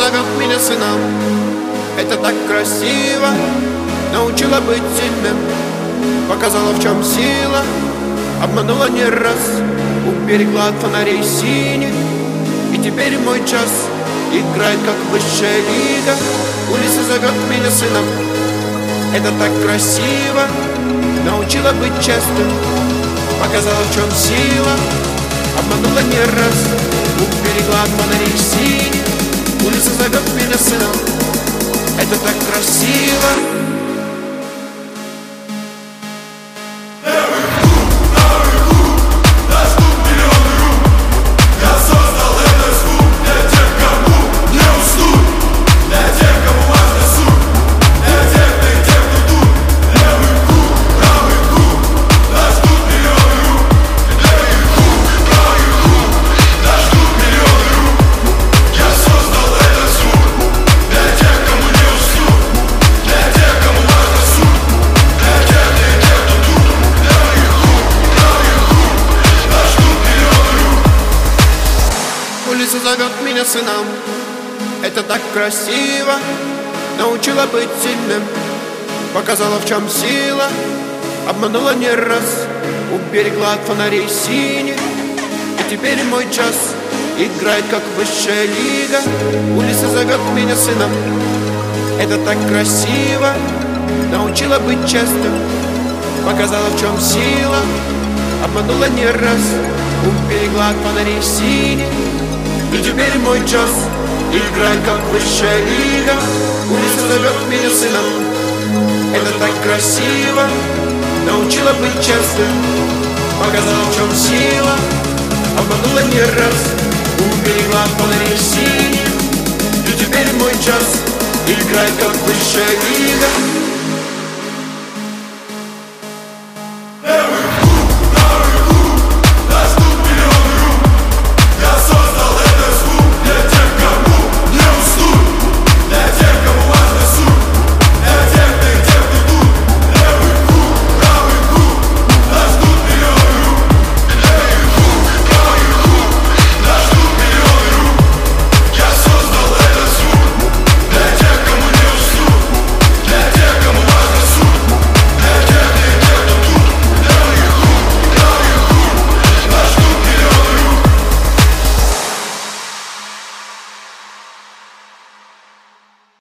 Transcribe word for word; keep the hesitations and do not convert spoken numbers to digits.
зовет меня сыном. Это так красиво. Научила быть сильным, показала, в чем сила. Обманула не раз, уберегла от фонарей синих. И теперь мой час играет, как высшая лига. Улица зовет меня сыном. Это так красиво. Научила быть честным, показала, в чем сила. Обманула не раз, уберегла от фонарей синих. Улица зовет меня сыном. Это так красиво. Улица зовет меня сыном. Это так красиво. Научила быть сильным, показала, в чем сила. Обманула не раз, уберегла от фонарей синих. И теперь мой час играет, как высшая лига. Улица зовет меня сыном. Это так красиво. Научила быть честным, показала, в чем сила. Обманула не раз, уберегла от фонарей синих. И теперь мой час играет, как высшая лига. Улица зовет меня сыном. Это так красиво. Научила быть честным, показала, в чем сила. Обманула не раз, уберегла от фонарей синих. И теперь мой час играет, как высшая лига.